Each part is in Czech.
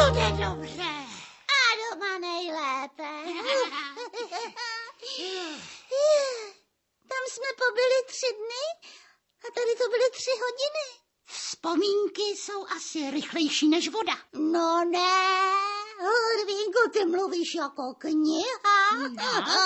všude dobře. A doma nejlépe. Tam jsme pobyli 3 dny a tady to byly 3 hodiny. Vzpomínky jsou asi rychlejší než voda. No ne, Horvínku, ty mluvíš jako kniha. No.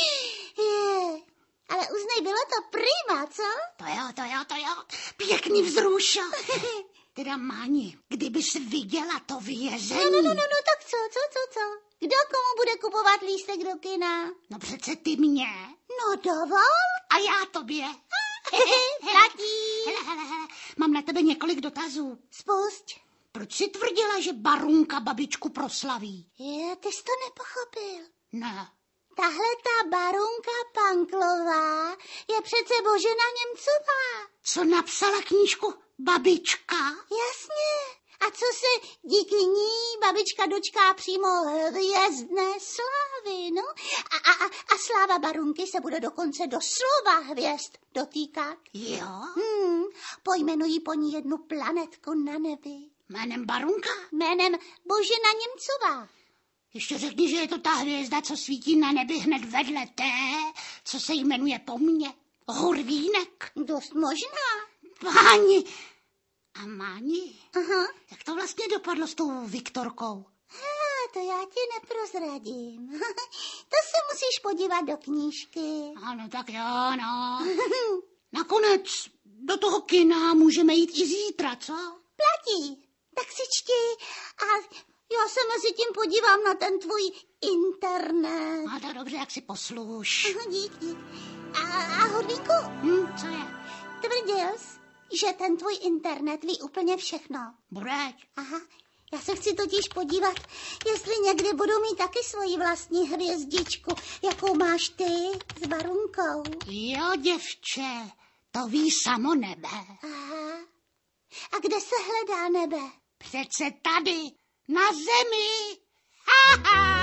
Ale uznej, bylo to prima, co? To jo. Pěkný vzrušo. Teda, Máni, kdybys viděla to vězení. No, tak co? Kdo komu bude kupovat lístek do kina? No přece ty mě. No dovol. A já tobě. Platí. Hele, mám na tebe několik dotazů. Spust. Proč jsi tvrdila, že Barunka babičku proslaví? Ty jsi to nepochopil. Ne. Tahle ta Barunka Panklová je přece Božena Němcová. Co napsala knížku Babička? Jasně. A co se díky ní babička dočká přímo hvězdné slávy, no? A sláva Barunky se bude dokonce doslova hvězd dotýkat. Jo? Pojmenují po ní jednu planetku na nebi. Jménem Barunka? Jménem Božena Němcová. Ještě řekni, že je to ta hvězda, co svítí na nebi hned vedle té, co se jmenuje po mně. Horvínek. Dost možná. Páni. A Máni, Aha. jak to vlastně dopadlo s tou Viktorkou? To já ti neprozradím. To se musíš podívat do knížky. Ano, tak jo, no. Nakonec do toho kina můžeme jít i zítra, co? Platí. Tak si čti a já se mezi tím podívám na ten tvůj internet. A to dobře, jak si posluš. Díky. A Horvínku, Co je? tvrdil jsi, že ten tvůj internet ví úplně všechno. Bureď. Aha, já se chci totiž podívat, jestli někdy budu mít taky svoji vlastní hvězdičku, jakou máš ty s Barunkou. Jo, děvče, to ví samo nebe. Aha. A kde se hledá nebe? Přece tady, na zemi. Ha, ha.